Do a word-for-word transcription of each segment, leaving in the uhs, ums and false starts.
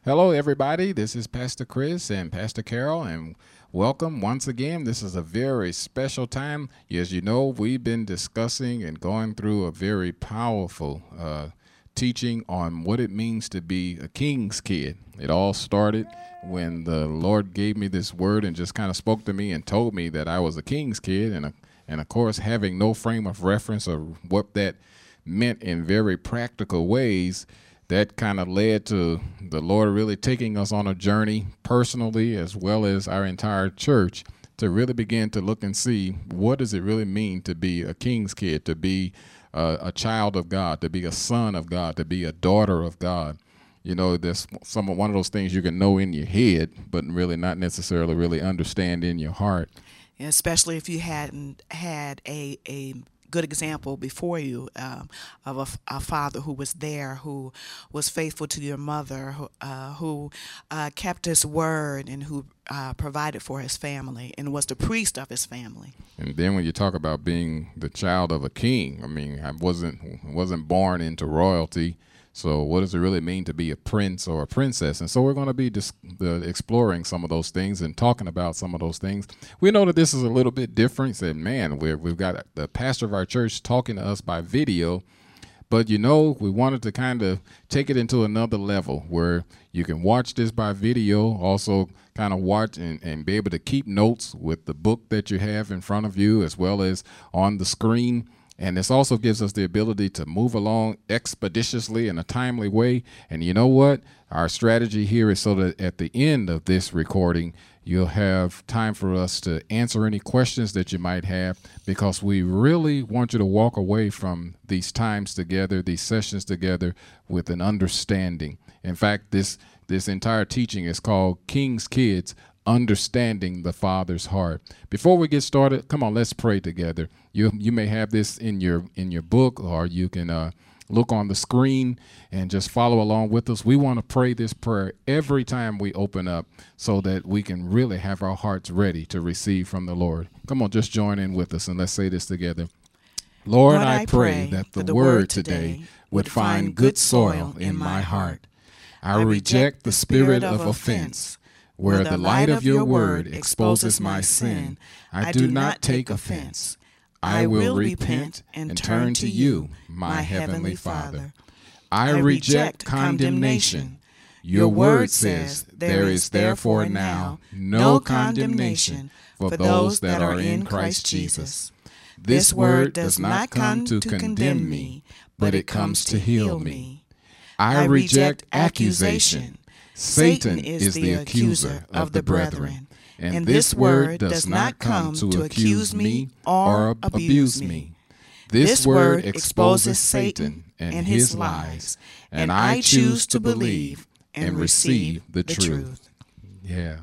Hello, everybody. This is Pastor Chris and Pastor Carol, and welcome once again. This is a very special time. As you know, we've been discussing and going through a very powerful uh, teaching on what it means to be a king's kid. It all started when the Lord gave me this word and just kind of spoke to me and told me that I was a king's kid, and, a, and of course, having no frame of reference or what that meant in very practical ways, that kind of led to the Lord really taking us on a journey personally as well as our entire church to really begin to look and see what does it really mean to be a king's kid, to be a, a child of God, to be a son of God, to be a daughter of God. You know, there's some one of those things you can know in your head, but really not necessarily really understand in your heart. Especially if you hadn't had a a good example before you um, of a, a father who was there, who was faithful to your mother, who, uh, who uh, kept his word, and who uh, provided for his family and was the priest of his family. And then when you talk about being the child of a king, I mean, I wasn't wasn't born into royalty. So what does it really mean to be a prince or a princess? And so we're going to be dis- the, exploring some of those things and talking about some of those things. We know that this is a little bit different. Said, man, we're, we've got the pastor of our church talking to us by video. But, you know, we wanted to kind of take it into another level where you can watch this by video, also kind of watch and, and be able to keep notes with the book that you have in front of you as well as on the screen. And this also gives us the ability to move along expeditiously in a timely way. And you know what? Our strategy here is so that at the end of this recording, you'll have time for us to answer any questions that you might have, because we really want you to walk away from these times together, these sessions together, with an understanding. In fact, this this entire teaching is called King's Kids, Understanding the Father's Heart. Before we get started, come on, let's pray together. You you may have this in your in your book, or you can uh, look on the screen and just follow along with us. We want to pray this prayer every time we open up so that we can really have our hearts ready to receive from the Lord. Come on, just join in with us and let's say this together. Lord, Lord, I I pray pray that the that the word word today today would find good soil in my heart. I reject the spirit of offense. Where the light of your word exposes my sin, I do not take offense. I will repent and turn to you, my heavenly Father. I reject condemnation. Your word says there is therefore now no condemnation for those that are in Christ Jesus. This word does not come to condemn me, but it comes to heal me. I reject accusation. Satan is the accuser of the brethren, and this word does not come to accuse me or abuse me. This word exposes Satan and his lies, and I choose to believe and receive the truth. Yeah.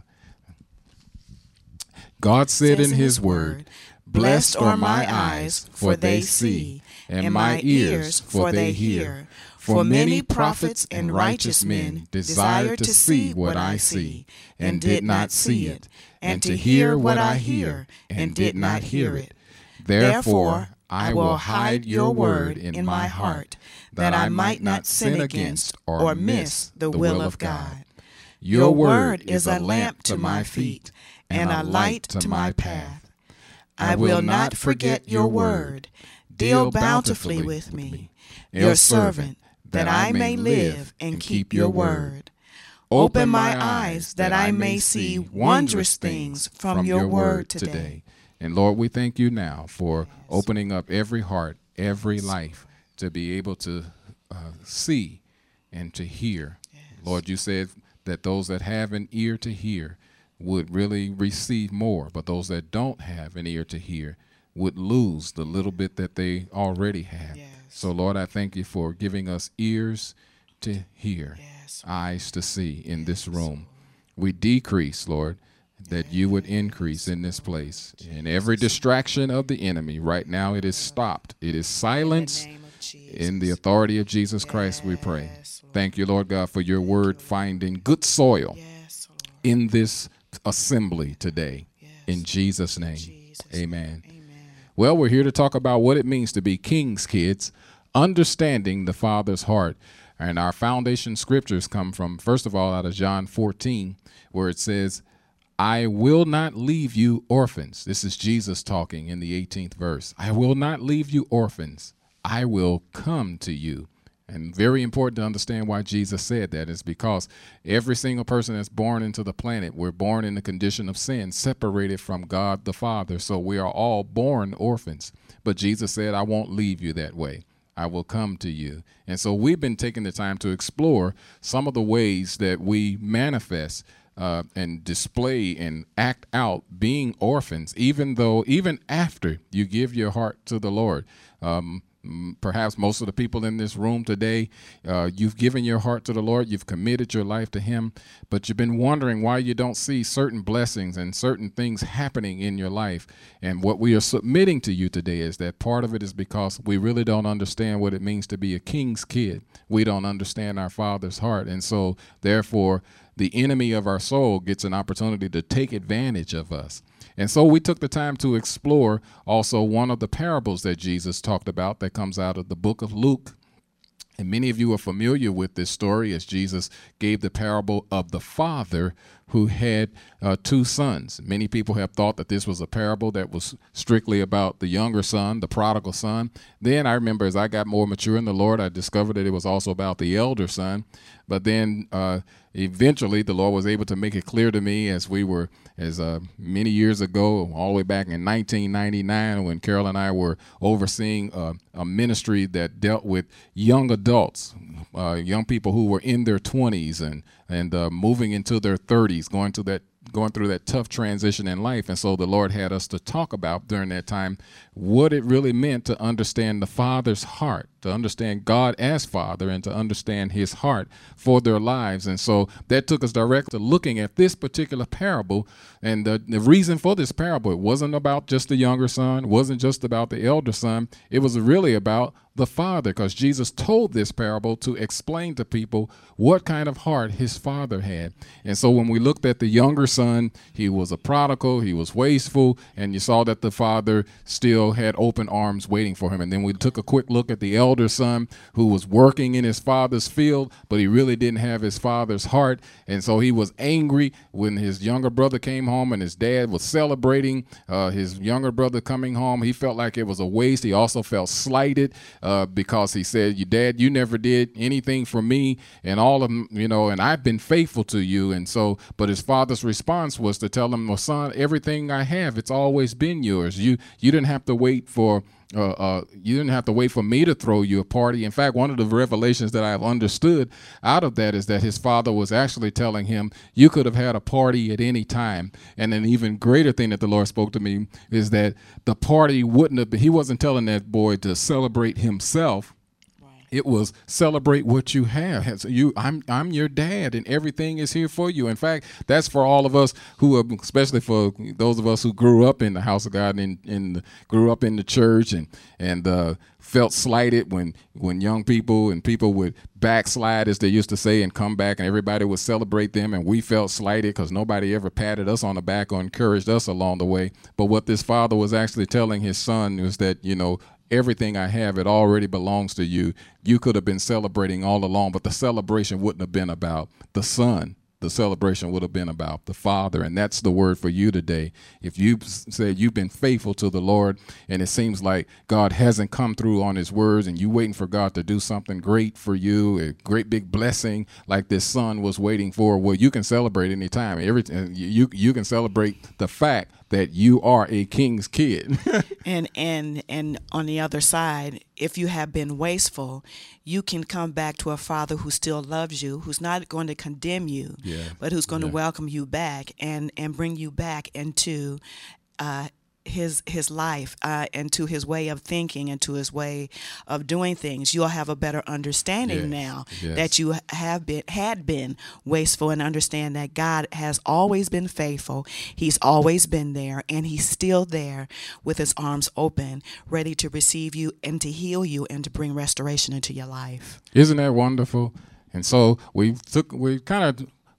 God said in his word, "Blessed are my eyes, for they see, and my ears, for they hear. For many prophets and righteous men desired to see what I see, and did not see it, and to hear what I hear, and did not hear it. Therefore I will hide your word in my heart, that I might not sin against or miss the will of God. Your word is a lamp to my feet, and a light to my path. I will not forget your word. Deal bountifully with me, your servant, that I may live and keep your word. Open my eyes that I may see wondrous things from your word today." And Lord, we thank you now for opening up every heart, every life to be able to uh, see and to hear. Yes. Lord, you said that those that have an ear to hear would really receive more, but those that don't have an ear to hear would lose the little bit that they already have. Yes. So, Lord, I thank you for giving us ears to hear, yes, eyes to see in yes, this room. We decrease, Lord, that you would increase in this place. In every distraction of the enemy, right now it is stopped. It is silenced. In the authority of Jesus Christ, we pray. Thank you, Lord God, for your word finding good soil in this assembly today. In Jesus' name, amen. Well, we're here to talk about what it means to be king's kids, understanding the Father's heart. And our foundation scriptures come from, first of all, out of John fourteen, where it says, I will not leave you orphans. This is Jesus talking in the eighteenth verse. I will not leave you orphans. I will come to you. And very important to understand why Jesus said that is because every single person that's born into the planet, we're born in the condition of sin, separated from God the Father. So we are all born orphans. But Jesus said, I won't leave you that way. I will come to you. And so we've been taking the time to explore some of the ways that we manifest uh, and display and act out being orphans, even though, even after you give your heart to the Lord. Um, Perhaps most of the people in this room today, uh, you've given your heart to the Lord, you've committed your life to him, but you've been wondering why you don't see certain blessings and certain things happening in your life. And what we are submitting to you today is that part of it is because we really don't understand what it means to be a king's kid. We don't understand our Father's heart. And so, therefore, the enemy of our soul gets an opportunity to take advantage of us. And so we took the time to explore also one of the parables that Jesus talked about that comes out of the book of Luke. And many of you are familiar with this story as Jesus gave the parable of the father who had uh, two sons. Many people have thought that this was a parable that was strictly about the younger son, the prodigal son. Then I remember as I got more mature in the Lord, I discovered that it was also about the elder son. But then uh, eventually the Lord was able to make it clear to me as we were, as uh, many years ago, all the way back in nineteen ninety-nine, when Carol and I were overseeing uh, a ministry that dealt with young adults, uh, young people who were in their twenties and and uh, moving into their thirties, going to that going through that tough transition in life. And so the Lord had us to talk about during that time what it really meant to understand the Father's heart, to understand God as Father, and to understand his heart for their lives. And so that took us direct to looking at this particular parable. And the, the reason for this parable, it wasn't about just the younger son, wasn't just about the elder son. It was really about the father, because Jesus told this parable to explain to people what kind of heart his father had. And so when we looked at the younger son, he was a prodigal, he was wasteful, and you saw that the father still had open arms waiting for him. And then we took a quick look at the elder son, who was working in his father's field, but he really didn't have his father's heart. And so he was angry when his younger brother came home and his dad was celebrating uh, his younger brother coming home. He felt like it was a waste. He also felt slighted uh, because he said, "Your dad, you never did anything for me, and all of them, you know, and I've been faithful to you." And so, but his father's response was to tell him, "Well, son, everything I have, it's always been yours. You you didn't have to wait for Uh, uh, you didn't have to wait for me to throw you a party." In fact, one of the revelations that I've understood out of that is that his father was actually telling him, you could have had a party at any time. And an even greater thing that the Lord spoke to me is that the party wouldn't have been, he wasn't telling that boy to celebrate himself. It was celebrate what you have. So you, I'm, I'm your dad, and everything is here for you. In fact, that's for all of us who, are, especially for those of us who grew up in the house of God and in the, grew up in the church, and and uh, felt slighted when when young people and people would backslide, as they used to say, and come back, and everybody would celebrate them, and we felt slighted because nobody ever patted us on the back or encouraged us along the way. But what this father was actually telling his son was that, you know, everything I have, it already belongs to you. You could have been celebrating all along, but the celebration wouldn't have been about the son. The celebration would have been about the Father, and that's the word for you today. If you said you've been faithful to the Lord, and it seems like God hasn't come through on his words, and you waiting for God to do something great for you, a great big blessing like this son was waiting for, well, you can celebrate anytime. Every you you can celebrate the fact that you are a king's kid. and and and on the other side, if you have been wasteful, you can come back to a father who still loves you, who's not going to condemn you, yeah. but who's going yeah. to welcome you back and and bring you back into uh his his life uh, and to his way of thinking and to his way of doing things. You'll have a better understanding yes, now yes. that you have been had been wasteful, and understand that God has always been faithful. He's always been there, and he's still there with his arms open, ready to receive you and to heal you and to bring restoration into your life. Isn't that wonderful? And so we took we kind of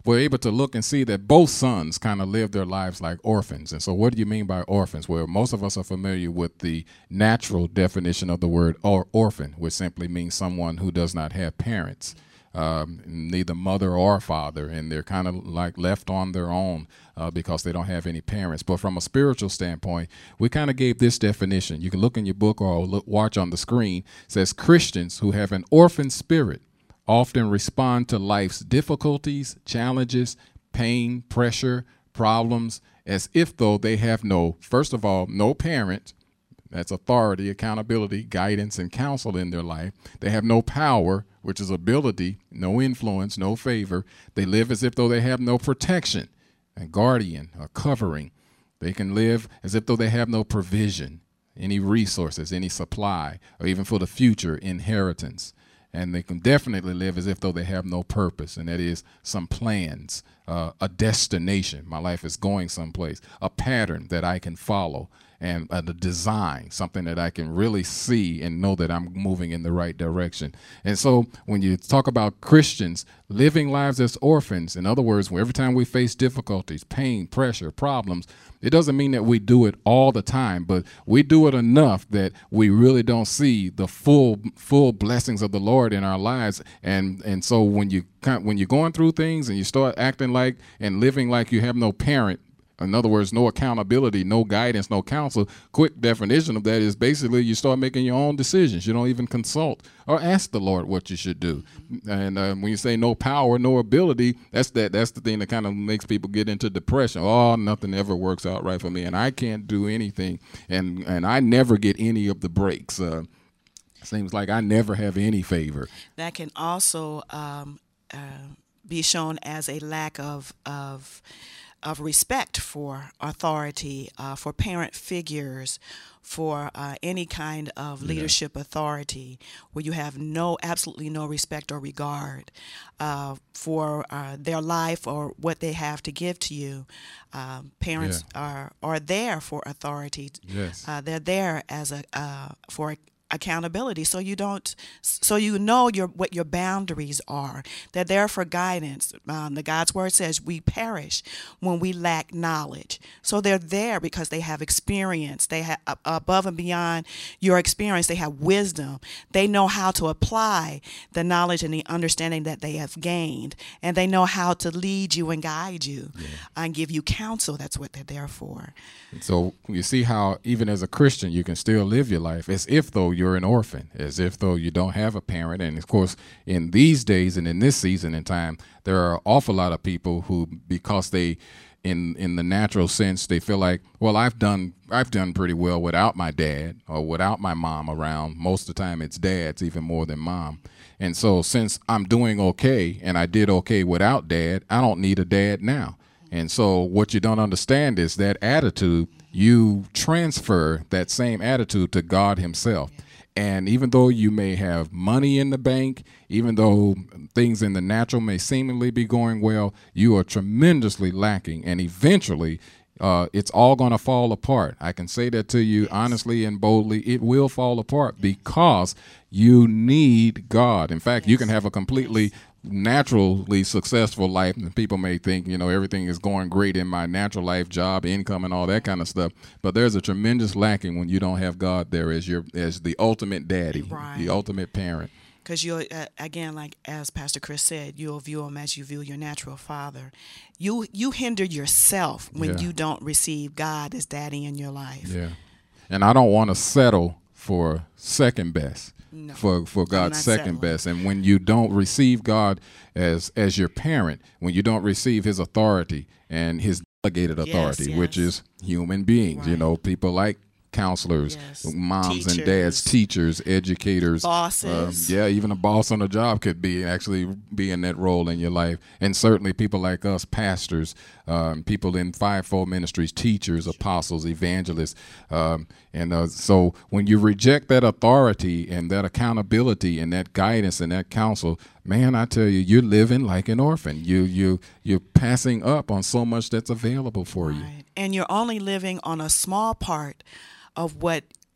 we're able to look and see that both sons kind of live their lives like orphans. And so what do you mean by orphans? Well, most of us are familiar with the natural definition of the word or orphan, which simply means someone who does not have parents. Um, neither mother or father, and they're kind of like left on their own uh, because they don't have any parents. But from a spiritual standpoint, we kind of gave this definition. You can look in your book or look, watch on the screen. It says Christians who have an orphan spirit often respond to life's difficulties, challenges, pain, pressure, problems, as if though they have no, first of all, no parent. That's authority, accountability, guidance, and counsel in their life. They have no power, which is ability, no influence, no favor. They live as if though they have no protection, a guardian, a covering. They can live as if though they have no provision, any resources, any supply, or even for the future, inheritance. And they can definitely live as if though they have no purpose, and that is some plans, uh, a destination. My life is going someplace, a pattern that I can follow, and uh, the design, something that I can really see and know that I'm moving in the right direction. And so when you talk about Christians living lives as orphans, in other words, every time we face difficulties, pain, pressure, problems, it doesn't mean that we do it all the time, but we do it enough that we really don't see the full full blessings of the Lord in our lives. And and so when you when you're going through things and you start acting like and living like you have no parent, in other words, no accountability, no guidance, no counsel, quick definition of that is basically you start making your own decisions. You don't even consult or ask the Lord what you should do. And uh, when you say no power, no ability, that's that. That's the thing that kind of makes people get into depression. Oh, nothing ever works out right for me, and I can't do anything, and and I never get any of the breaks. Uh, seems like I never have any favor. That can also um, uh, be shown as a lack of of. of respect for authority, uh, for parent figures, for uh, any kind of leadership yeah. authority, where you have no, absolutely no respect or regard uh, for uh, their life or what they have to give to you. Um, parents yeah. are are there for authority. Yes. Uh, they're there as a uh, for accountability, so you don't, so you know your what your boundaries are. They're there for guidance. Um, the God's word says we perish when we lack knowledge. So they're there because they have experience. They have uh, above and beyond your experience. They have wisdom. They know how to apply the knowledge and the understanding that they have gained, and they know how to lead you and guide you yeah. and give you counsel. That's what they're there for. So you see how even as a Christian, you can still live your life as if though you're an orphan, as if though you don't have a parent. And of course, in these days and in this season in time, there are an awful lot of people who, because they, in in the natural sense, they feel like, well, I've done I've done pretty well without my dad or without my mom around. Most of the time, it's dads, even more than mom. And so since I'm doing okay and I did okay without dad, I don't need a dad now. And so what you don't understand is that attitude, you transfer that same attitude to God himself. And even though you may have money in the bank, even though things in the natural may seemingly be going well, you are tremendously lacking. And eventually, uh, it's all going to fall apart. I can say that to you honestly and boldly. It will fall apart because you need God. In fact, you can have a completely naturally successful life, and people may think, you know, everything is going great in my natural life, job, income, and all that kind of stuff. But there's a tremendous lacking when you don't have God there as your as the ultimate daddy, right. the ultimate parent. Because you'll uh, again, like as Pastor Chris said, you'll view him as you view your natural father. You you hinder yourself when yeah. you don't receive God as daddy in your life. Yeah, and I don't want to settle for second best. No, for for God's second settling. best. And when you don't receive God as as your parent, when you don't receive his authority and his delegated authority, yes, yes. which is human beings, right. you know, people like counselors, yes. moms teachers. and dads, teachers, educators, bosses. Um, yeah, even a boss on a job could be actually be in that role in your life. And certainly people like us, pastors, um, people in fivefold ministries, teachers, apostles, evangelists. Um, and uh, so when you reject that authority and that accountability and that guidance and that counsel, man, I tell you, you're living like an orphan. You you you're passing up on so much that's available for right. you. And you're only living on a small part of what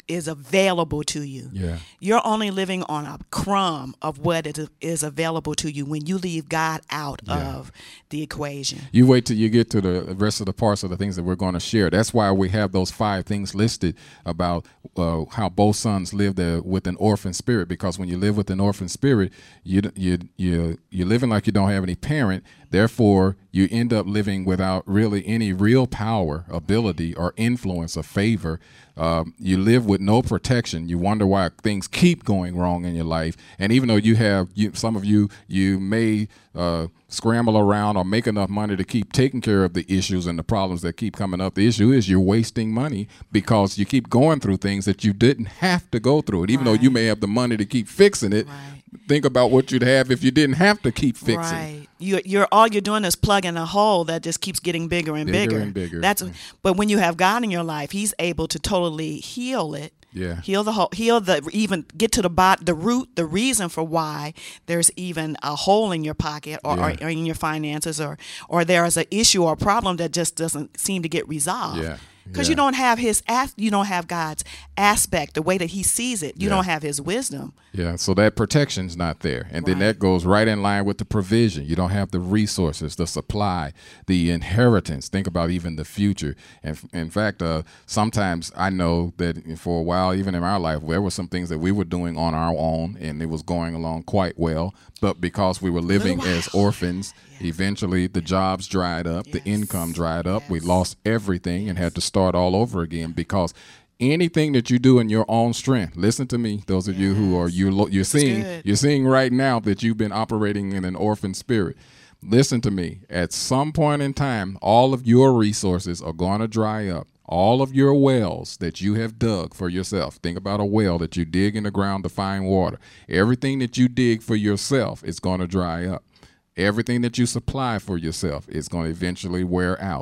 is available to you. Yeah. You're only living on a crumb of what is, is available to you when you leave God out Yeah. of the equation. You wait till you get to the rest of the parts of the things that we're going to share. That's why we have those five things listed about uh, how both sons lived uh, with an orphan spirit. Because when you live with an orphan spirit, you you you you're living like you don't have any parent. Therefore, you end up living without really any real power, ability, or influence or favor. Um, you live with no protection. You wonder why things keep going wrong in your life. And even though you have, you, some of you, you may uh, scramble around or make enough money to keep taking care of the issues and the problems that keep coming up. The issue is you're wasting money because you keep going through things that you didn't have to go through it. Even Right. though you may have the money to keep fixing it, Right. think about what you'd have if you didn't have to keep fixing. Right. You, you're all you're doing is plugging a hole that just keeps getting bigger and Bigger bigger. and bigger. That's but when you have God in your life, He's able to totally heal it. Yeah. Heal the whole, heal the even get to the bot, the root, the reason for why there's even a hole in your pocket or, Yeah. or, or in your finances, or or there is an issue or a problem that just doesn't seem to get resolved. Yeah. Because Yeah. you don't have his as- you don't have God's aspect, the way that He sees it. You Yeah. don't have His wisdom. Yeah, so that protection's not there. And then Right. that goes right in line with the provision. You don't have the resources, the supply, the inheritance. Think about even the future. And f- in fact, uh, sometimes I know that for a while, even in our life, there were some things that we were doing on our own and it was going along quite well. But because we were living as orphans, eventually the jobs dried up, the Yes. income dried up. We Yes. lost everything and had to start all over again because anything that you do in your own strength, listen to me, those of you who are you lo- you're seeing good. you're seeing right now that you've been operating in an orphan spirit. Listen to me. At some point in time, all of your resources are going to dry up. All of your wells that you have dug for yourself. Think about a well that you dig in the ground to find water. Everything that you dig for yourself is going to dry up. Everything that you supply for yourself is going to eventually wear out.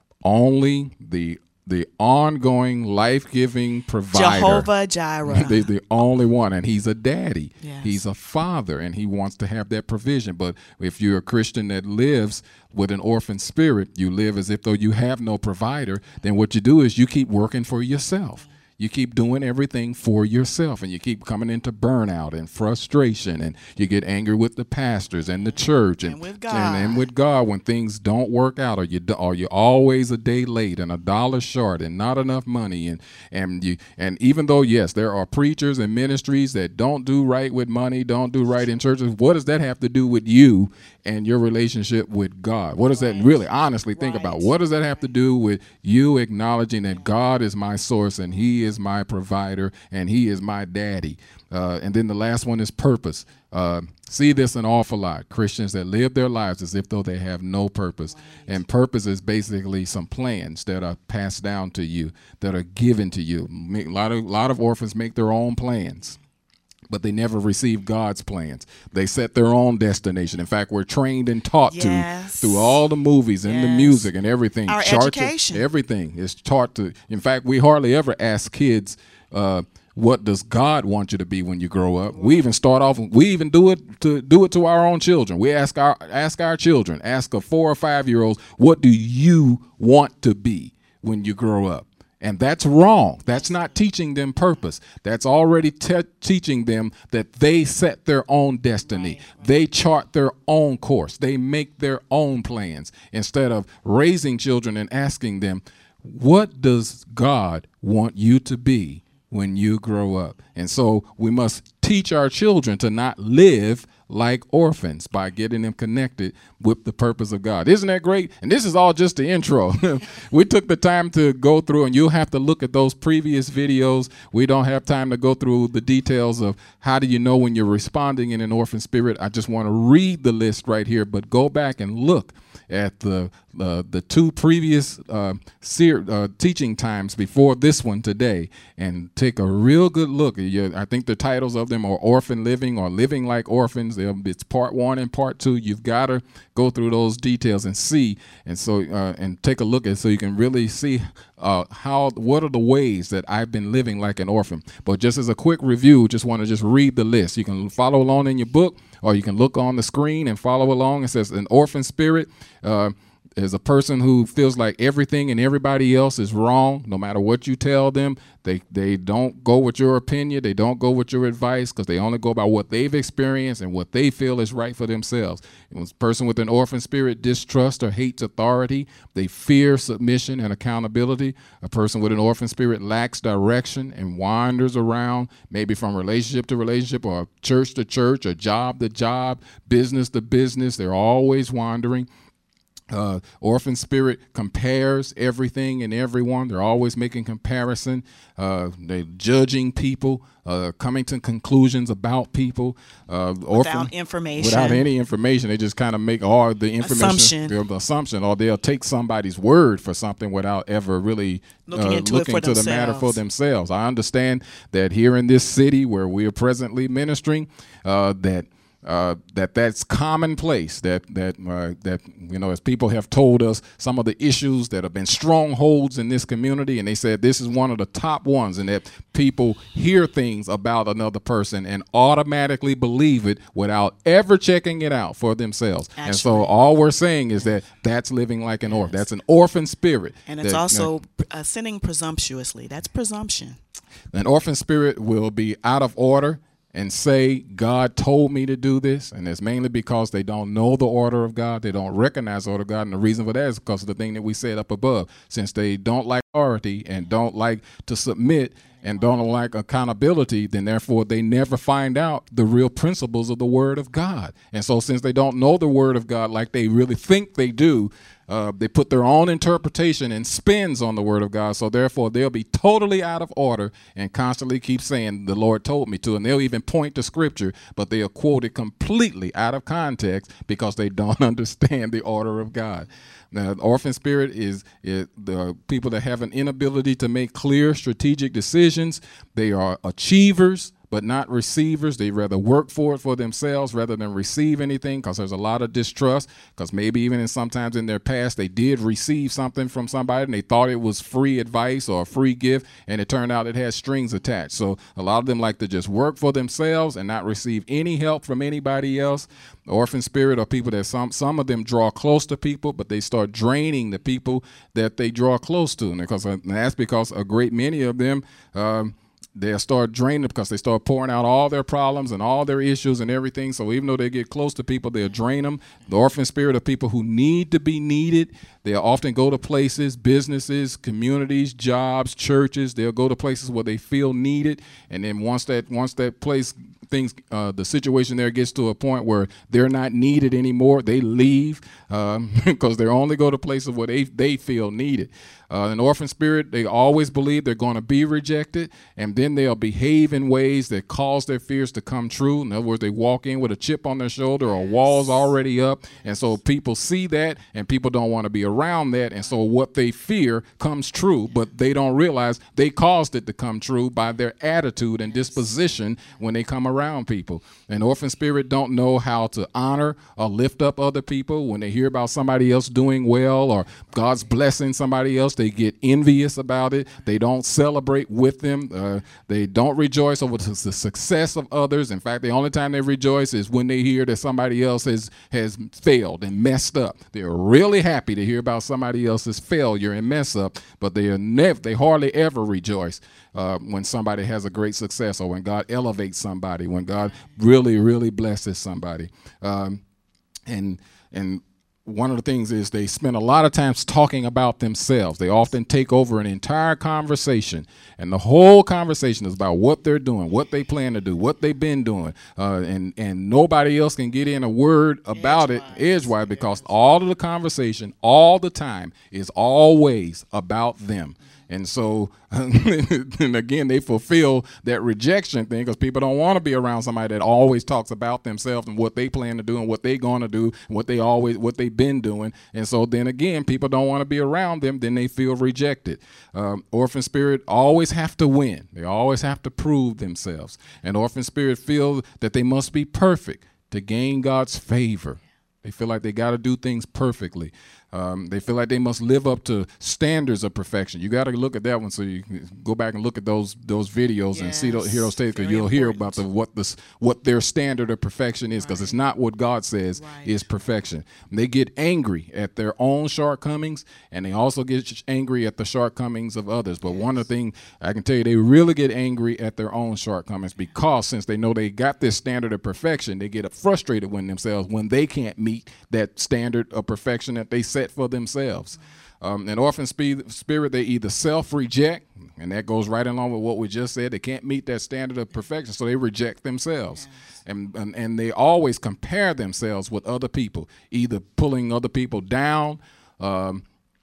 Only the the ongoing life-giving provider, Jehovah Jireh. the, the only one, and he's a daddy. Yes. He's a father, and he wants to have that provision. But if you're a Christian that lives with an orphan spirit, you live as if though you have no provider, then what you do is you keep working for yourself. You keep doing everything for yourself, and you keep coming into burnout and frustration, and you get angry with the pastors and the church and, And with and, and God. with God when things don't work out, or you do- or you're always a day late and a dollar short and not enough money, and and you and even though yes, there are preachers and ministries that don't do right with money, don't do right in churches. What does that have to do with you and your relationship with God? What does that really honestly think Right. about? What does that have to do with you acknowledging that God is my source and He is my provider and He is my daddy? Uh, and then the last one is purpose. Uh, see this an awful lot. Christians that live their lives as if though they have no purpose. Right. And purpose is basically some plans that are passed down to you, that are given to you. A lot of, lot of orphans make their own plans, but they never receive God's plans. They set their own destination. In fact, we're trained and taught Yes. to through all the movies and the Yes. music and everything. Our Charts- education. Everything is taught to. In fact, we hardly ever ask kids, uh, what does God want you to be when you grow up? We even start off. We even do it to do it to our own children. We ask our ask our children, ask a four or five year olds, what do you want to be when you grow up? And that's wrong. That's not teaching them purpose. That's already te- teaching them that they set their own destiny. Right, right. They chart their own course. They make their own plans instead of raising children and asking them, what does God want you to be when you grow up? And so we must teach our children to not live like orphans by getting them connected with the purpose of God. Isn't that great? And this is all just the intro. We took the time to go through, and you'll have to look at those previous videos. We don't have time to go through the details of how do you know when you're responding in an orphan spirit. I just want to read the list right here, but go back and look at the uh, the two previous uh, ser- uh, teaching times before this one today, and take a real good look. You, I think the titles of them are Orphan Living or Living Like Orphans. They'll, it's part one and part two. You've got to go through those details and see, and so uh, and take a look at it so you can really see uh, how what are the ways that I've been living like an orphan. But just as a quick review, just want to just read the list. You can follow along in your book, or you can look on the screen and follow along. It says an orphan spirit. Uh, is a person who feels like everything and everybody else is wrong, no matter what you tell them. They they don't go with your opinion. They don't go with your advice because they only go by what they've experienced and what they feel is right for themselves. And a person with an orphan spirit distrusts or hates authority. They fear submission and accountability. A person with an orphan spirit lacks direction and wanders around, maybe from relationship to relationship or church to church or job to job, business to business. They're always wandering. Uh, orphan spirit compares everything and everyone. They're always making comparison. Uh, they're judging people, uh, coming to conclusions about people. Uh, orphan, without information. Without any information. They just kind of make all the information. Assumption. Assumption. Or they'll take somebody's word for something without ever really looking uh, into, looking it for to the matter for themselves. I understand that here in this city where we are presently ministering, uh, that Uh, that that's commonplace, that that uh, that you know, as people have told us, some of the issues that have been strongholds in this community, and they said this is one of the top ones, and that people hear things about another person and automatically believe it without ever checking it out for themselves. Actually, and so all we're saying is that that's living like an orphan. That's an orphan spirit. And it's that, also uh, sinning presumptuously. That's presumption. An orphan spirit will be out of order and say, God told me to do this, and it's mainly because they don't know the order of God. They don't recognize the order of God, and the reason for that is because of the thing that we said up above. Since they don't like authority and don't like to submit and don't like accountability, then therefore they never find out the real principles of the Word of God. And so since they don't know the Word of God like they really think they do, Uh, they put their own interpretation and spins on the Word of God, so therefore they'll be totally out of order and constantly keep saying, the Lord told me to, and they'll even point to Scripture, but they'll quote it completely out of context because they don't understand the order of God. Now, the orphan spirit is, is the people that have an inability to make clear strategic decisions. They are achievers, but not receivers. They rather work for it for themselves rather than receive anything, because there's a lot of distrust, because maybe even in sometimes in their past they did receive something from somebody and they thought it was free advice or a free gift, and it turned out it had strings attached. So a lot of them like to just work for themselves and not receive any help from anybody else. The orphan spirit are people that some some of them draw close to people, but they start draining the people that they draw close to, and because and that's because a great many of them um, they'll start draining because they start pouring out all their problems and all their issues and everything. So even though they get close to people, they'll drain them. The orphan spirit are people who need to be needed. They'll often go to places, businesses, communities, jobs, churches. They'll go to places where they feel needed. And then once that once that place things uh, the situation there gets to a point where they're not needed anymore, they leave um, because they only go to places where they, they feel needed. Uh, an orphan spirit, they always believe they're going to be rejected, and then they'll behave in ways that cause their fears to come true. In other words, they walk in with a chip on their shoulder or walls already up, and so people see that, and people don't want to be around that, and so what they fear comes true, but they don't realize they caused it to come true by their attitude and disposition when they come around people. An orphan spirit don't know how to honor or lift up other people. When they hear about somebody else doing well or God's blessing somebody else, they get envious about it. They don't celebrate with them. Uh, they don't rejoice over the success of others. In fact, the only time they rejoice is when they hear that somebody else has, has failed and messed up. They're really happy to hear about somebody else's failure and mess up, but they are never, they hardly ever rejoice uh, when somebody has a great success or when God elevates somebody, when God really, really blesses somebody. Um, and and one of the things is they spend a lot of times talking about themselves. They often take over an entire conversation, and the whole conversation is about what they're doing, what they plan to do, what they've been doing, uh, and, and nobody else can get in a word about it edgewise because all of the conversation all the time is always about them. And so, and again, they fulfill that rejection thing because people don't want to be around somebody that always talks about themselves and what they plan to do and what they're going to do and what they always, what they've been doing. And so then again, people don't want to be around them. Then they feel rejected. Um, orphan spirit always have to win. They always have to prove themselves. And orphan spirit feel that they must be perfect to gain God's favor. They feel like they got to do things perfectly. Um, they feel like they must live up to standards of perfection. You got to look at that one, so you can go back and look at those those videos yes, and see those, hear those statements, because you'll important. hear about the what this what their standard of perfection is, because right. it's not what God says right. is perfection. And they get angry at their own shortcomings, and they also get angry at the shortcomings of others. But yes. one of the things I can tell you, they really get angry at their own shortcomings, because since they know they got this standard of perfection, they get frustrated with themselves when they can't meet that standard of perfection that they set for themselves. Um, an orphan spe- spirit, they either self-reject, and that goes right along with what we just said. They can't meet that standard of perfection, so they reject themselves. Yes. And, and and they always compare themselves with other people, either pulling other people down, um,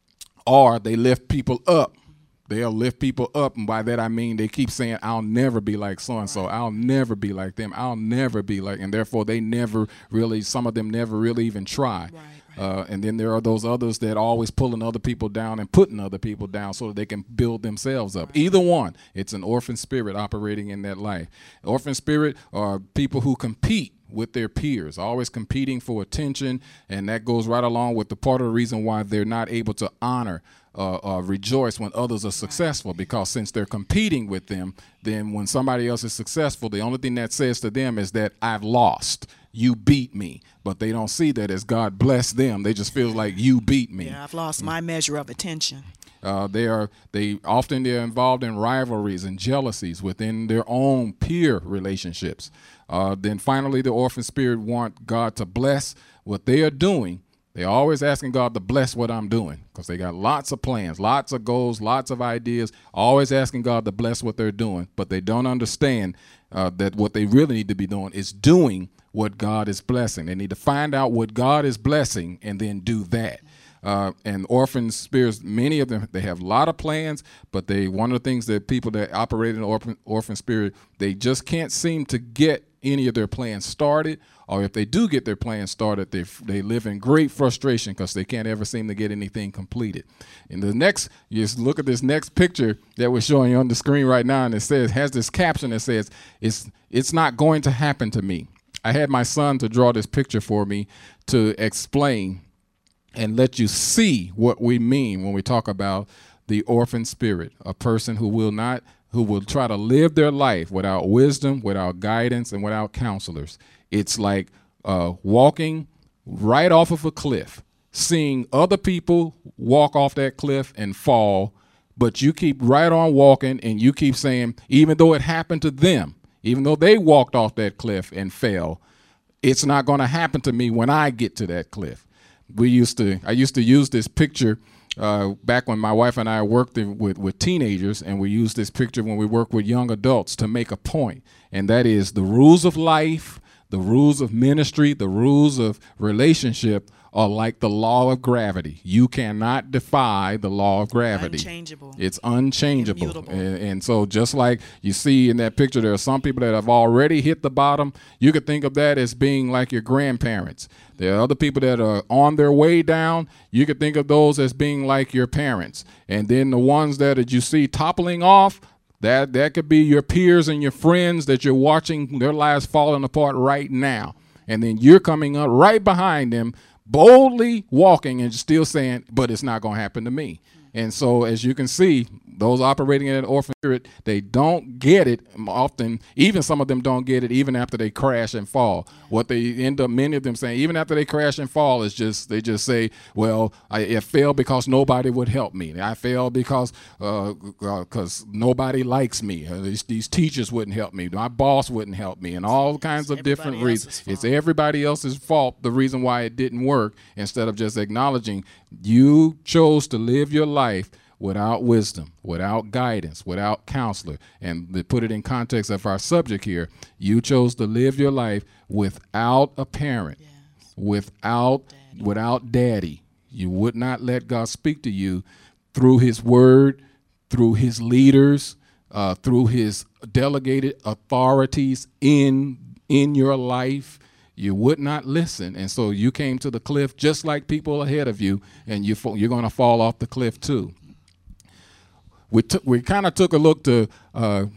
or they lift people up. They'll lift people up, and by that I mean they keep saying, I'll never be like so-and-so. I'll never be like them. I'll never be like, and therefore they never really, some of them never really even try. Right. Uh, and then there are those others that are always pulling other people down and putting other people down so that they can build themselves up. Right. Either one, it's an orphan spirit operating in that life. Orphan spirit are people who compete with their peers, always competing for attention, and that goes right along with the part of the reason why they're not able to honor Uh, uh, rejoice when others are successful, because since they're competing with them, then when somebody else is successful, the only thing that says to them is that I've lost. You beat me. But they don't see that as God bless them. They just feel like you beat me. Yeah, I've lost my measure of attention. Uh, they are they often they're involved in rivalries and jealousies within their own peer relationships. Uh, then finally, the orphan spirit want God to bless what they are doing. They're always asking God to bless what I'm doing, because they got lots of plans, lots of goals, lots of ideas, always asking God to bless what they're doing. But they don't understand uh, that what they really need to be doing is doing what God is blessing. They need to find out what God is blessing and then do that. Uh, and orphan spirits, many of them, they have a lot of plans, but they one of the things that people that operate in orphan, orphan spirit, they just can't seem to get any of their plans started, or if they do get their plans started, they they live in great frustration because they can't ever seem to get anything completed. And the next, you just look at this next picture that we're showing you on the screen right now, and it says, has this caption that says, it's it's not going to happen to me. I had my son to draw this picture for me to explain and let you see what we mean when we talk about the orphan spirit, a person who will not who will try to live their life without wisdom, without guidance, and without counselors. It's like uh, walking right off of a cliff, seeing other people walk off that cliff and fall, but you keep right on walking, and you keep saying, even though it happened to them, even though they walked off that cliff and fell, it's not going to happen to me when I get to that cliff. We used to, I used to use this picture Uh, back when my wife and I worked in, with, with teenagers, and we used this picture when we work with young adults to make a point, and that is the rules of life, the rules of ministry, the rules of relationship are like the law of gravity. You cannot defy the law of gravity. Unchangeable. It's unchangeable. And, and so just like you see in that picture, there are some people that have already hit the bottom. You could think of that as being like your grandparents. There are other people that are on their way down. You could think of those as being like your parents. And then the ones that you see toppling off, that, that could be your peers and your friends that you're watching their lives falling apart right now. And then you're coming up right behind them, boldly walking and still saying, but it's not going to happen to me. And so, as you can see, those operating in an orphan spirit, they don't get it often. Even some of them don't get it even after they crash and fall. What they end up, many of them saying, even after they crash and fall, is just, they just say, well, I, it failed because nobody would help me. I failed because uh, uh, cause nobody likes me. Uh, these, these teachers wouldn't help me. My boss wouldn't help me, and all kinds of different reasons. It's everybody else's fault, the reason why it didn't work, instead of just acknowledging you chose to live your life without wisdom, without guidance, without counselor. And to put it in context of our subject here, you chose to live your life without a parent, yes. without daddy. without daddy. You would not let God speak to you through his word, through his leaders, uh, through his delegated authorities in in your life. You would not listen, and so you came to the cliff just like people ahead of you, and you you're going to fall off the cliff too. We took we kind of took a look to uh,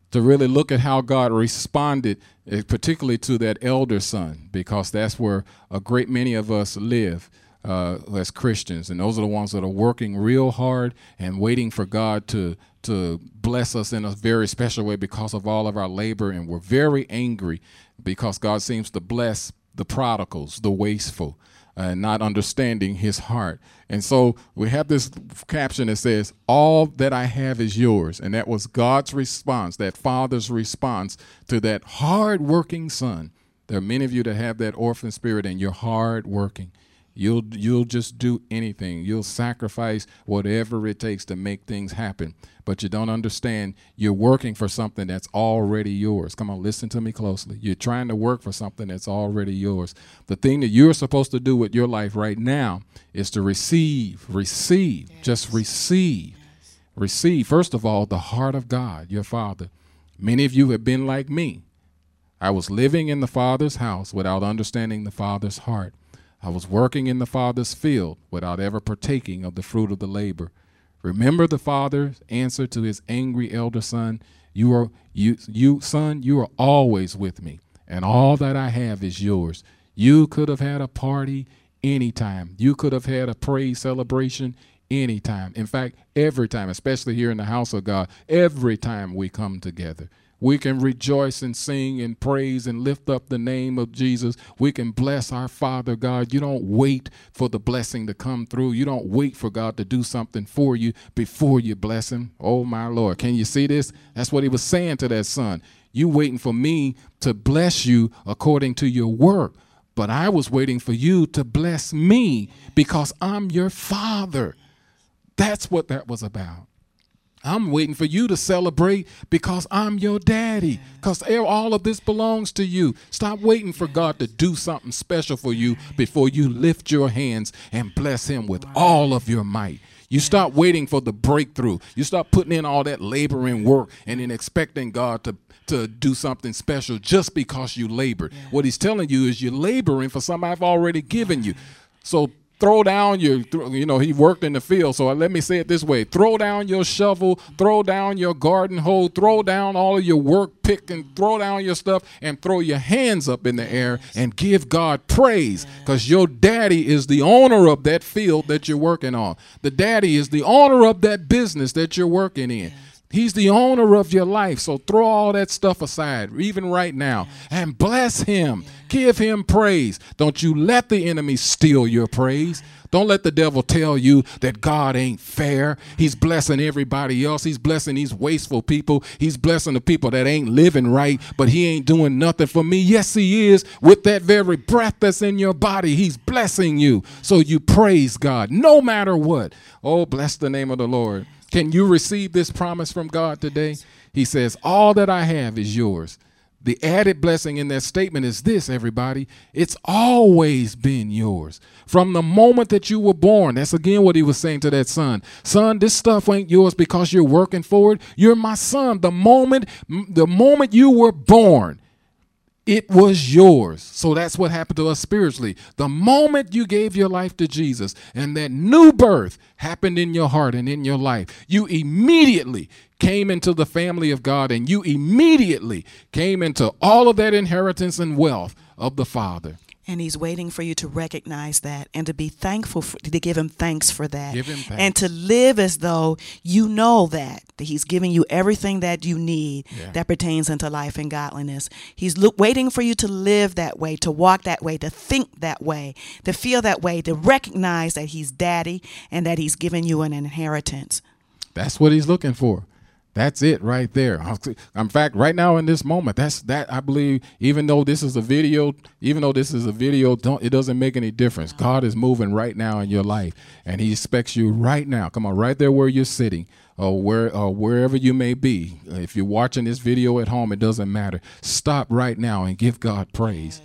to really look at how God responded, eh, particularly to that elder son, because that's where a great many of us live uh, as Christians. And those are the ones that are working real hard and waiting for God to to bless us in a very special way because of all of our labor. And we're very angry because God seems to bless the prodigals, the wasteful, and uh, not understanding his heart. And so we have this caption that says, all that I have is yours. And that was God's response, that father's response to that hard-working son. There are many of you that have that orphan spirit and you're hard-working. You'll, you'll just do anything. You'll sacrifice whatever it takes to make things happen. But you don't understand you're working for something that's already yours. Come on, listen to me closely. You're trying to work for something that's already yours. The thing that you're supposed to do with your life right now is to receive, receive, yes. Just receive, yes. Receive, first of all, the heart of God, your Father. Many of you have been like me. I was living in the Father's house without understanding the Father's heart. I was working in the Father's field without ever partaking of the fruit of the labor. Remember the father's answer to his angry elder son, you are you you son, you are always with me, and all that I have is yours. You could have had a party anytime. You could have had a praise celebration anytime. In fact, every time, especially here in the house of God, every time we come together. We can rejoice and sing and praise and lift up the name of Jesus. We can bless our Father God. You don't wait for the blessing to come through. You don't wait for God to do something for you before you bless him. Oh, my Lord. Can you see this? That's what he was saying to that son. You waiting for me to bless you according to your work. But I was waiting for you to bless me because I'm your Father. That's what that was about. I'm waiting for you to celebrate because I'm your daddy, because all of this belongs to you. Stop waiting for God to do something special for you before you lift your hands and bless him with all of your might. You stop waiting for the breakthrough. You stop putting in all that labor and work and then expecting God to, to do something special just because you labored. What he's telling you is you're laboring for something I've already given you. So throw down your, you know, he worked in the field. So let me say it this way. Throw down your shovel, throw down your garden hoe, throw down all of your work pick and throw down your stuff and throw your hands up in the air and give God praise because your daddy is the owner of that field that you're working on. The daddy is the owner of that business that you're working in. He's the owner of your life. So throw all that stuff aside, even right now, and bless him. Give him praise. Don't you let the enemy steal your praise. Don't let the devil tell you that God ain't fair. He's blessing everybody else. He's blessing these wasteful people. He's blessing the people that ain't living right, but he ain't doing nothing for me. Yes, he is. With that very breath that's in your body, he's blessing you. So you praise God no matter what. Oh, bless the name of the Lord. Can you receive this promise from God today? He says, all that I have is yours. The added blessing in that statement is this, everybody. It's always been yours. From the moment that you were born, that's again what he was saying to that son. Son, this stuff ain't yours because you're working for it. You're my son. The moment, the moment you were born, it was yours. So that's what happened to us spiritually. The moment you gave your life to Jesus and that new birth happened in your heart and in your life, you immediately came into the family of God and you immediately came into all of that inheritance and wealth of the Father. And he's waiting for you to recognize that and to be thankful, for, to give him thanks for that. Give him thanks. And to live as though you know that, that he's giving you everything that you need yeah. that pertains unto life and godliness. He's lo- waiting for you to live that way, to walk that way, to think that way, to feel that way, to recognize that he's daddy and that he's given you an inheritance. That's what he's looking for. That's it right there. In fact, right now in this moment, that's that I believe, even though this is a video, even though this is a video, don't it doesn't make any difference. God is moving right now in your life, and he expects you right now. Come on, right there where you're sitting, or where or wherever you may be. If you're watching this video at home, it doesn't matter. Stop right now and give God praise. Yes,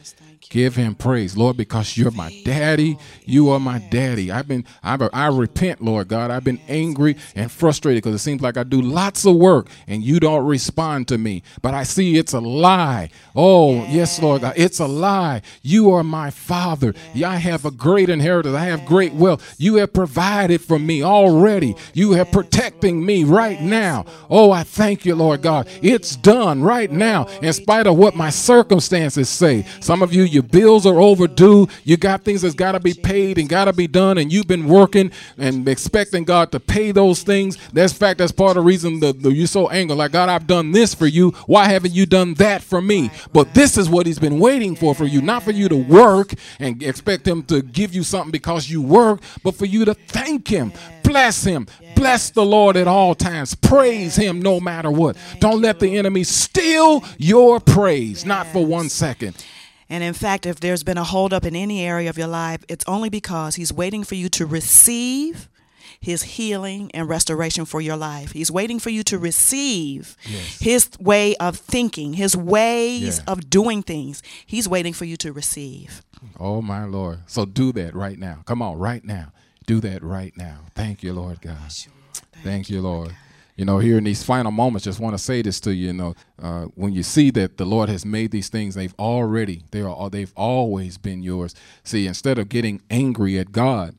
Give him praise, Lord, because you're my daddy. You are my daddy. I've been, I, I repent, Lord God. I've been angry and frustrated because it seems like I do lots of work and you don't respond to me. But I see it's a lie. Oh, yes, yes Lord God, it's a lie. You are my father. Yes. I have a great inheritance. I have yes. great wealth. You have provided for me already. You have protecting me right now. Oh, I thank you, Lord God. It's done right now in spite of what my circumstances say. Some of you, you bills are overdue. You got things that's got to be paid and got to be done, and you've been working and expecting God to pay those things. That's fact. That's part of the reason that you're so angry. Like, God, I've done this for you. Why haven't you done that for me? But this is what he's been waiting for for you, not for you to work and expect him to give you something because you work, but for you to thank him. Bless him. Bless the Lord at all times. Praise him no matter what. Don't let the enemy steal your praise, not for one second. And in fact, if there's been a holdup in any area of your life, it's only because he's waiting for you to receive his healing and restoration for your life. He's waiting for you to receive yes. his way of thinking, his ways yeah. of doing things. He's waiting for you to receive. Oh, my Lord. So do that right now. Come on, right now. Do that right now. Thank you, Lord God. Thank, Thank you, Lord. God. You know, here in these final moments, just want to say this to you, you know, uh, when you see that the Lord has made these things, they've already, they are, they've always been yours. See, instead of getting angry at God,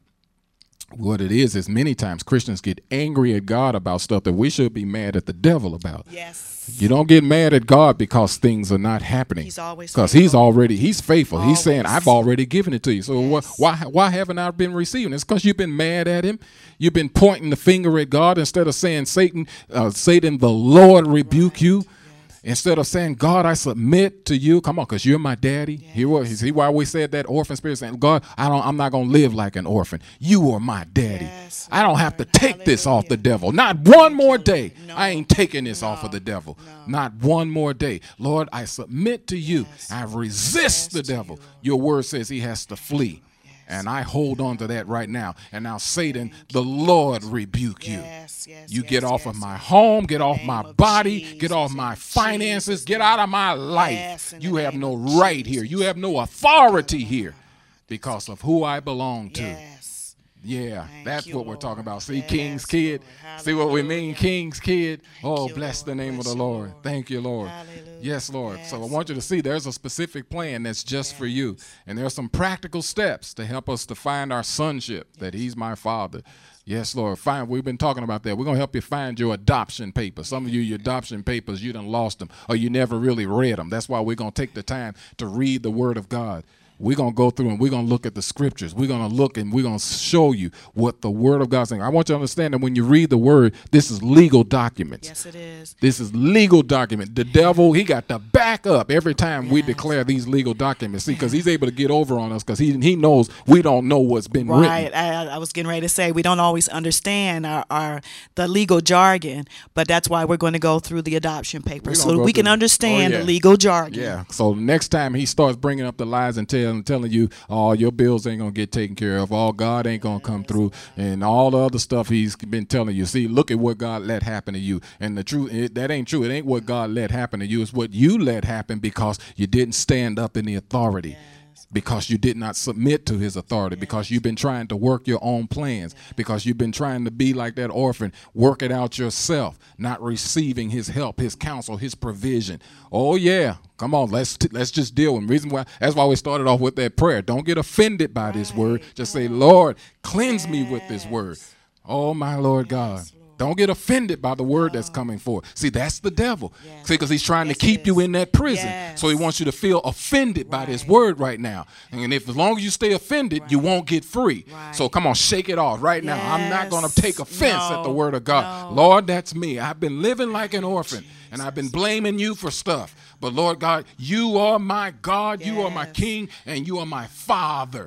what it is is many times Christians get angry at God about stuff that we should be mad at the devil about. Yes. You don't get mad at God because things are not happening. He's always because he's already he's faithful. Always. He's saying, I've already given it to you. So yes. wh- why why haven't I been receiving it? It's because you've been mad at him. You've been pointing the finger at God instead of saying, Satan, uh, Satan, the Lord rebuke right. you. Instead of saying, God, I submit to you. Come on, because you're my daddy. Yes. Here, what, see why we said that orphan spirit, saying, God, I don't, I'm not going to live like an orphan. You are my daddy. Yes, I don't have to take Hallelujah. This off the devil. Not one Thank more day. No. I ain't taking this no. off of the devil. No. Not one more day. Lord, I submit to you. Yes. I resist yes, the devil. You, Your word says he has to flee. And I hold on to that right now. And now, Satan, the Lord rebuke you. Yes, yes, you get yes, off yes, of my home, get off my body, Jesus, get off my finances, Jesus, get out of my life. Yes, you have no right Jesus. Here. You have no authority here because of who I belong to. Yes. Yeah, Thank that's you, what we're talking about. See, yes, King's kid. See what we mean, King's kid. Thank oh, you, bless Lord. The name bless of the Lord. Lord. Thank you, Lord. Hallelujah. Yes, Lord. Yes. So I want you to see there's a specific plan that's just yes. for you. And there are some practical steps to help us to find our sonship, yes. that he's my father. Yes, Lord. Fine. We've been talking about that. We're going to help you find your adoption papers. Some of you, your adoption papers, you done lost them or you never really read them. That's why we're going to take the time to read the word of God. We're going to go through and we're going to look at the scriptures. We're going to look and we're going to show you what the word of God is saying. I want you to understand that when you read the word, this is legal documents. Yes, it is. This is legal document. The devil, he got to back up every time yes. we declare these legal documents. See, because he's able to get over on us because he he knows we don't know what's been right. written. Right. I, I was getting ready to say we don't always understand our, our the legal jargon, but that's why we're going to go through the adoption papers so we can understand oh, yeah. the legal jargon. Yeah. So next time he starts bringing up the lies and telling telling you, oh, your bills ain't going to get taken care of. All God ain't going to come through and all the other stuff he's been telling you. See, look at what God let happen to you. And the truth, it, that ain't true. It ain't what God let happen to you. It's what you let happen because you didn't stand up in the authority. Yes. Because you did not submit to his authority, because you've been trying to work your own plans, because you've been trying to be like that orphan, work it out yourself, not receiving his help, his counsel, his provision. Oh, yeah. Come on, let's t- let's just deal with it. Reason why, that's why we started off with that prayer. Don't get offended by this word. Just say, Lord, cleanse me with this word. Oh, my Lord God. Don't get offended by the word that's coming forth. See, that's the devil. Yes. See, because he's trying yes, to keep you in that prison. Yes. So he wants you to feel offended right. by this word right now. And if as long as you stay offended, right. you won't get free. Right. So come on, shake it off right yes. now. I'm not going to take offense no. at the word of God. No. Lord, that's me. I've been living like an orphan. Jesus. And I've been blaming you for stuff. But Lord God, you are my God. Yes. You are my King. And you are my Father. Yes.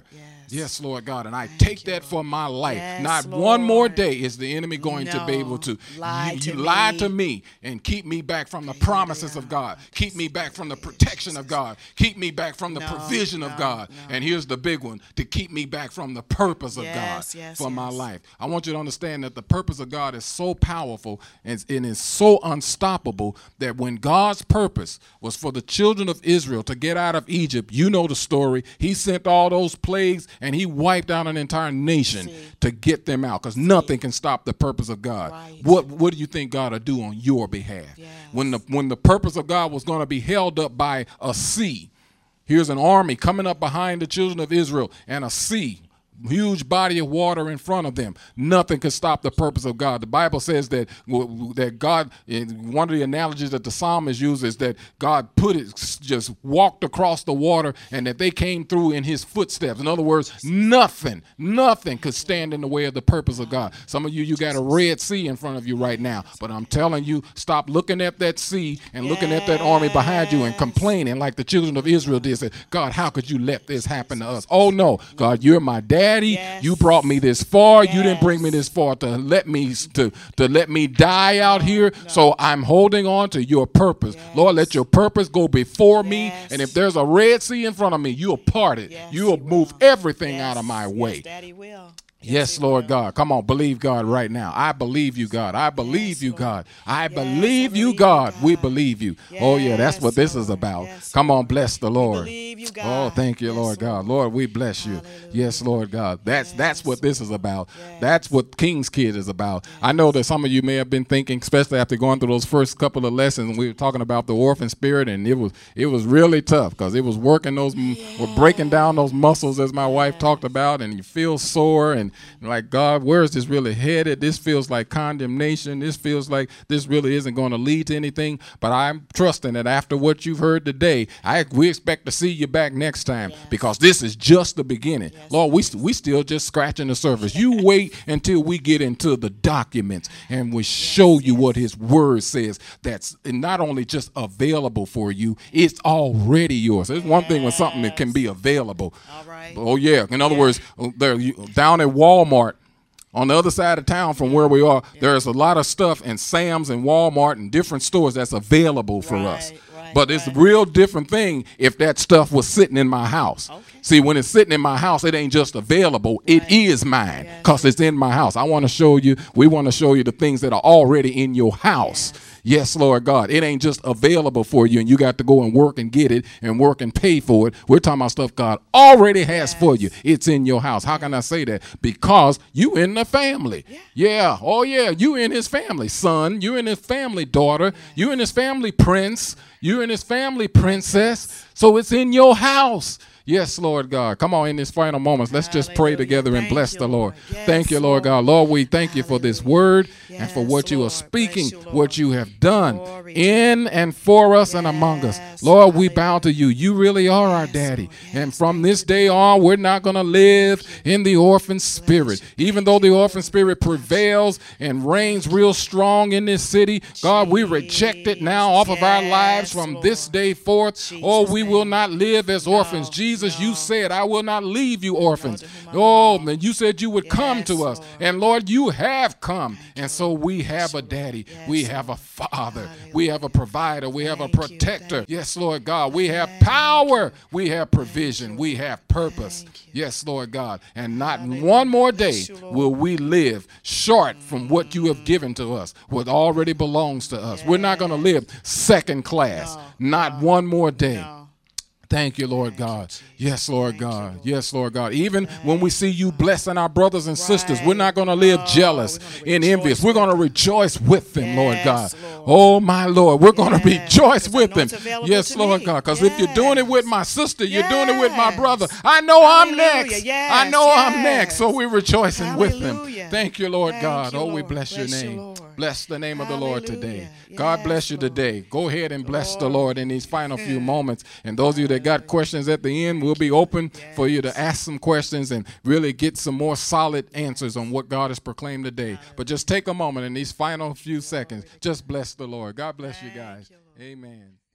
Yes, Lord God. And I Thank take you, that for my life. Yes, Not Lord. one more day is the enemy going no. to be able to lie you, to you me. lie to me and keep me back from the promises of God. Keep me back from the protection of God. Keep me back from the no, provision no, of God. No. And here's the big one, to keep me back from the purpose of yes, God yes, for yes. my life. I want you to understand that the purpose of God is so powerful and, and is so unstoppable that when God's purpose was for the children of Israel to get out of Egypt, you know the story. He sent all those plagues and he wiped out an entire nation See. to get them out, because nothing can stop the purpose of God. Right. What what do you think God will do on your behalf? Yes. When the when the purpose of God was going to be held up by a sea, here's an army coming up behind the children of Israel and a sea, huge body of water in front of them. Nothing could stop the purpose of God. The Bible says that that God, one of the analogies that the psalmist uses, that God put it, just walked across the water, and that they came through in his footsteps. In other words, nothing, nothing could stand in the way of the purpose of God. Some of you, you got a Red Sea in front of you right now, but I'm telling you, stop looking at that sea and yes. looking at that army behind you and complaining like the children of Israel did. Say, God, how could you let this happen to us? Oh no, God, you're my dad. Daddy, yes. you brought me this far. Yes. You didn't bring me this far to let me to, to let me die out no, here. No. So I'm holding on to your purpose. Yes. Lord, let your purpose go before yes. me. And if there's a Red Sea in front of me, you'll part it. Yes, you'll move will. everything yes. out of my way. Yes, Daddy will. Yes, Yes, Lord will. God. Come on, believe God right now. I believe you, God. I believe yes, you, Lord. God. I yes, believe I you, believe God. God. We believe you. Yes, oh, yeah, that's what this Lord. is about. Yes, Come on, Lord. bless the Lord. We believe you, God. Oh, thank you, yes, Lord God. Lord, we bless you. Hallelujah. Yes, Lord God. That's yes, that's what this is about. yes. That's what King's Kid is about. Yes. I know that some of you may have been thinking, especially after going through those first couple of lessons, we were talking about the orphan spirit, and it was it was really tough because it was working those, yes. we're breaking down those muscles, as my yes. wife talked about, and you feel sore and like, God, where is this really headed? This feels like condemnation. This feels like this really isn't going to lead to anything. But I'm trusting that after what you've heard today, I we expect to see you back next time, yes. because this is just the beginning. Yes. Lord, we we still just scratching the surface. You wait until we get into the documents and we show yes, you yes. what his word says. That's not only just available for you, it's already yours. There's yes. one thing when something that can be available. All right. Oh yeah. In other yeah. words, there down at Walmart, on the other side of town from where we are, yeah. there's a lot of stuff in Sam's and Walmart and different stores that's available for right, us. Right, but right. it's a real different thing if that stuff was sitting in my house. Okay. See, when it's sitting in my house, it ain't just available. Right. It is mine because it's in my house. I want to show you, we want to show you the things that are already in your house. Yes. Yes, Lord God. It ain't just available for you and you got to go and work and get it and work and pay for it. We're talking about stuff God already has yes. for you. It's in your house. How can I say that? Because you in the family. Yeah. yeah. Oh, yeah. You in his family, son. You in his family, daughter. Yes. You in his family, prince. You in his family, princess. So it's in your house. Yes, Lord God. Come on, in these final moments, let's just pray together and bless the Lord. Thank you, Lord God. Lord, we thank you for this word and for what you are speaking, what you have done in and for us and among us. Lord, we bow to you. You really are our daddy. And from this day on, we're not going to live in the orphan spirit. Even though the orphan spirit prevails and reigns real strong in this city, God, we reject it now off of our lives from this day forth. Oh, we will not live as orphans. Jesus, Jesus, you said, I will not leave you orphans. Oh, and you said you would yes, come to us. Lord. And Lord, you have come. Thank and so we have a daddy. Yes, we have a father. Hallelujah. We have a provider. We have Thank a protector. Yes, Lord God. We have power. We have provision. We have purpose. Yes, Lord God. And not Hallelujah. One more day will we live short from what you have given to us, what already belongs to us. Yes. We're not going to live second class. No, not no, one more day. No. Thank you, Lord God. Yes, Lord God. Yes, Lord God. Even when we see you blessing our brothers and sisters, we're not going to live jealous and envious. We're going to rejoice with them, Lord God. Oh, my Lord. We're going to rejoice with them. Yes, Lord God. Because if you're doing it with my sister, you're doing it with my brother. I know I'm next. I know I'm next. So we're rejoicing with them. Thank you, Lord God. Oh, we bless your name. Bless the name of the Lord today. God bless you today. Go ahead and bless the Lord in these final few moments. And those of you that got questions at the end, we'll be open yes. for you to ask some questions and really get some more solid answers on what God has proclaimed today. But just take a moment in these final few seconds. Just bless the Lord. God bless you guys. Amen.